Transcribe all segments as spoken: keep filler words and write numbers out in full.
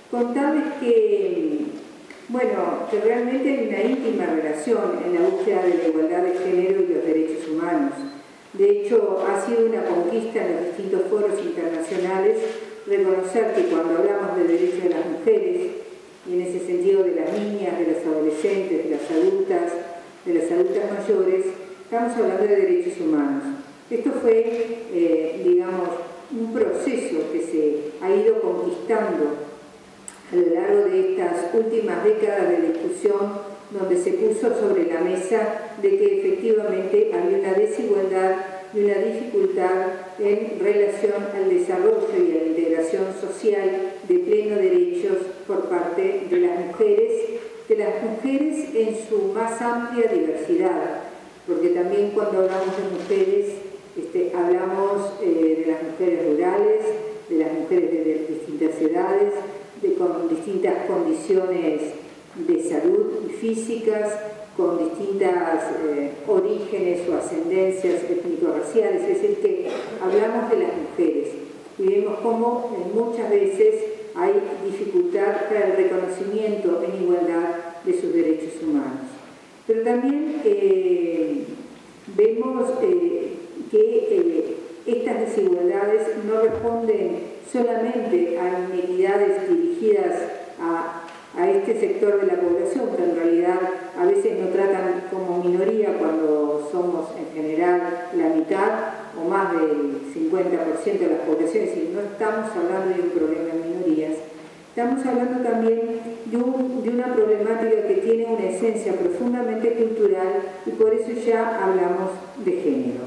contarles que, bueno, que realmente hay una íntima relación en la búsqueda de la igualdad de género y los derechos humanos. De hecho, ha sido una conquista en los distintos foros internacionales reconocer que cuando hablamos de derechos de las mujeres, y en ese sentido de las niñas, de las adolescentes, de las adultas, de las adultas mayores, estamos hablando de derechos humanos. Esto fue, eh, digamos, un proceso que se ha ido conquistando a lo largo de estas últimas décadas de discusión, donde se puso sobre la mesa de que efectivamente había una desigualdad y una dificultad en relación al desarrollo y a la integración social de plenos derechos por parte de las mujeres, de las mujeres en su más amplia diversidad, porque también cuando hablamos de mujeres, este, hablamos eh, de las mujeres rurales, de las mujeres de, de distintas edades, de, con distintas condiciones de salud físicas, con distintas eh, orígenes o ascendencias étnico-raciales, es decir, que hablamos de las mujeres y vemos cómo eh, muchas veces hay dificultad para el reconocimiento en igualdad de sus derechos humanos. Pero también eh, vemos eh, que eh, estas desigualdades no responden solamente a inequidades dirigidas a a este sector de la población, que en realidad a veces nos tratan como minoría cuando somos en general la mitad o más del cincuenta por ciento de las poblaciones, y no estamos hablando de un problema de minorías, estamos hablando también de, un, de una problemática que tiene una esencia profundamente cultural, y por eso ya hablamos de género.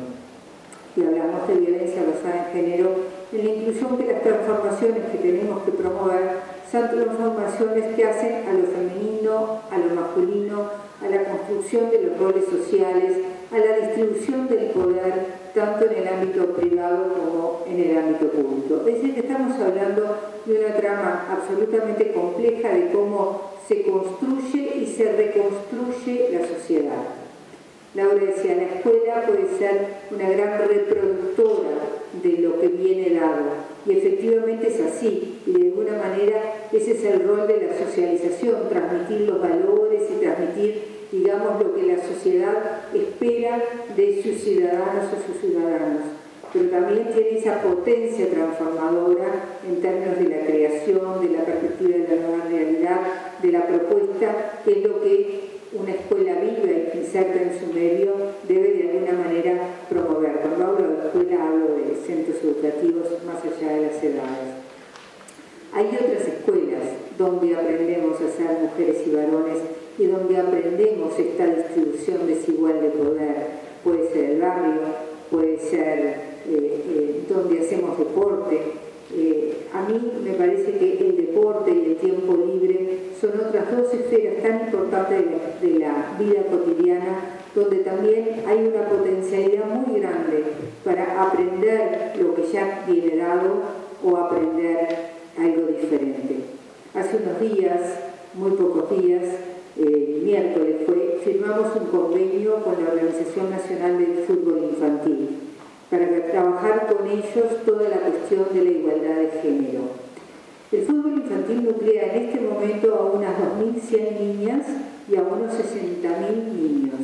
Y hablamos de violencia basada en género, en la inclusión de las transformaciones que tenemos que promover son transformaciones que hacen a lo femenino, a lo masculino, a la construcción de los roles sociales, a la distribución del poder, tanto en el ámbito privado como en el ámbito público. Es decir, que estamos hablando de una trama absolutamente compleja de cómo se construye y se reconstruye la sociedad. Laura decía, la escuela puede ser una gran reproductora de lo que viene dado, y efectivamente es así, y de alguna manera ese es el rol de la socialización, transmitir los valores y transmitir, digamos, lo que la sociedad espera de sus ciudadanos o sus ciudadanos, pero también tiene esa potencia transformadora en términos de la creación, de la perspectiva de la nueva realidad, de la propuesta, que es lo que una escuela viva y que inserta en su medio debe de alguna manera promover. Cuando hablo de escuela hablo de centros educativos más allá de las edades. Hay otras escuelas donde aprendemos a ser mujeres y varones y donde aprendemos esta distribución desigual de poder. Puede ser el barrio, puede ser eh, eh, donde hacemos deporte. Eh, a mí me parece que el deporte y el tiempo libre son otras dos esferas tan importantes de la, de la vida cotidiana, donde también hay una potencialidad muy grande para aprender lo que ya viene dado o aprender algo diferente. Hace unos días, muy pocos días, eh, miércoles fue, firmamos un convenio con la Organización Nacional del Fútbol Infantil para trabajar con ellos toda la cuestión de la igualdad de género. El fútbol infantil nuclea en este momento a unas dos mil cien niñas y a unos sesenta mil niños,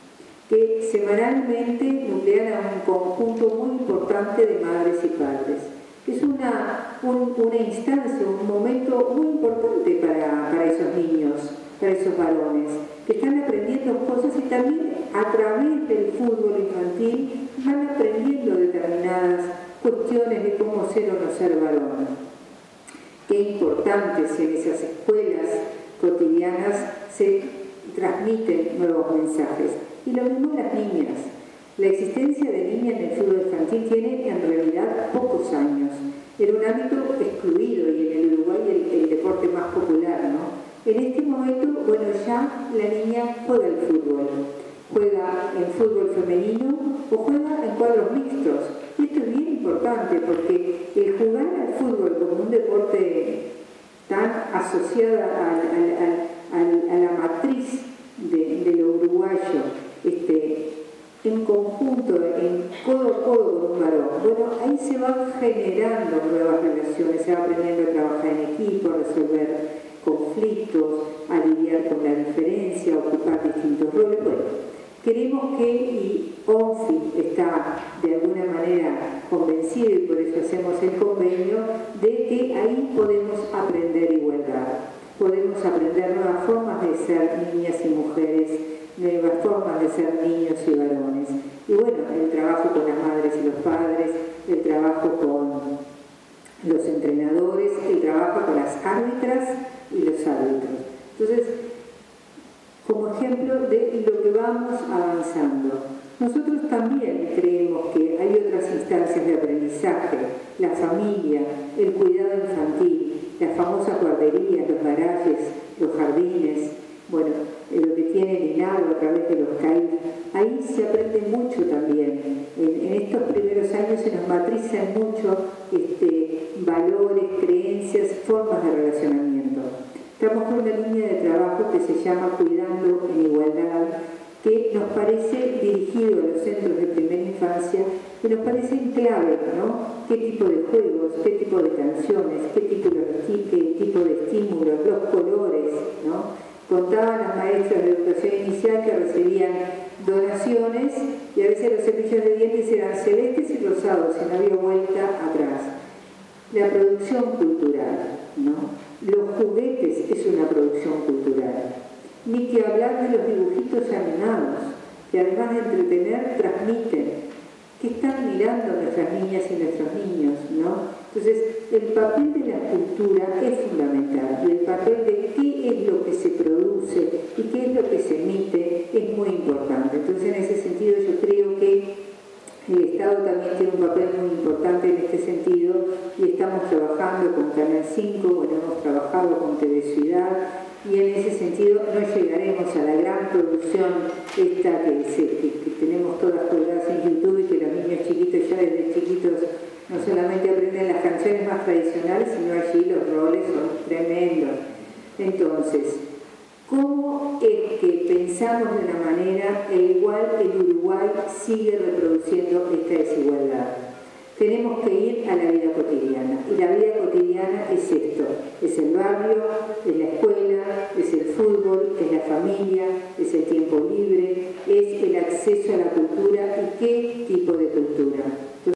que semanalmente nuclean a un conjunto muy importante de madres y padres. Es una, un, una instancia, un momento muy importante para, para esos niños, para esos varones, que están aprendiendo cosas y también a través del fútbol infantil van aprendiendo determinadas cuestiones de cómo ser o no ser varón. Qué importante si en esas escuelas cotidianas se transmiten nuevos mensajes. Y lo mismo las niñas. La existencia de niñas en el fútbol infantil tiene en realidad pocos años. Era un ámbito excluido y en el Uruguay el, el deporte más popular, ¿no? En este momento, bueno, ya la niña juega al fútbol. Juega en fútbol femenino o juega en cuadros mixtos. Y esto es bien importante porque el jugar al fútbol como un deporte tan asociado a, a, a, a, a la matriz de, de lo uruguayo, este, en conjunto, en codo puedo con un varón. Bueno, ahí se van generando nuevas relaciones, se va aprendiendo a trabajar en equipo, a resolver conflictos, a lidiar con la diferencia, a ocupar distintos roles. Bueno, queremos que, y ONFI está de alguna manera convencido, y por eso hacemos el convenio, de que ahí podemos aprender igualdad. Podemos aprender nuevas formas de ser niñas y mujeres, nuevas formas de ser niños y varones. Y bueno, el trabajo con las madres y los padres, el trabajo con los entrenadores, el trabajo con las árbitras y los árbitros. Entonces, como ejemplo de lo que vamos avanzando. Nosotros también creemos que hay otras instancias de aprendizaje, la familia, el cuidado infantil, las famosas guarderías, los garajes, los jardines, bueno, lo que tiene el INAGO a través de los C A I. Ahí se aprende mucho también. En, en estos primeros años se nos matrizan mucho este, valores, creencias, formas de relacionamiento. Estamos con una línea de trabajo que se llama Cuidando en Igualdad, que nos parece dirigido a los centros de primera infancia, que nos parece clave, ¿no? ¿Qué tipo de juegos, qué tipo de canciones, qué tipo de, qué tipo de estímulos, los colores, ¿no? Contaban las maestras de educación inicial que recibían donaciones y a veces los cepillos de dientes eran celestes y rosados y no había vuelta atrás. La producción cultural, ¿no? Los juguetes es una producción cultural. Ni que hablar de los dibujitos animados, que además de entretener, transmiten. ¿Qué están mirando nuestras niñas y nuestros niños, no? Entonces, el papel de la cultura es fundamental y el papel de qué es lo que se produce y qué es lo que se emite es muy importante. Entonces, en ese sentido, yo creo que el Estado también tiene un papel muy importante en este sentido y estamos trabajando con Canal cinco, bueno, hemos trabajado con T V Ciudad y en ese sentido no llegaremos a la gran producción esta que, se, que, que tenemos todas colgadas en YouTube y que los niños chiquitos ya desde chiquitos no solamente aprenden las canciones más tradicionales, sino allí los roles son tremendos. Entonces, ¿cómo es que pensamos de una manera e igual el Uruguay sigue reproduciendo esta desigualdad? Tenemos que ir a la vida cotidiana, y la vida cotidiana es esto, es el barrio, es la escuela, es el fútbol, es la familia, es el tiempo libre, es el acceso a la cultura y qué tipo de cultura.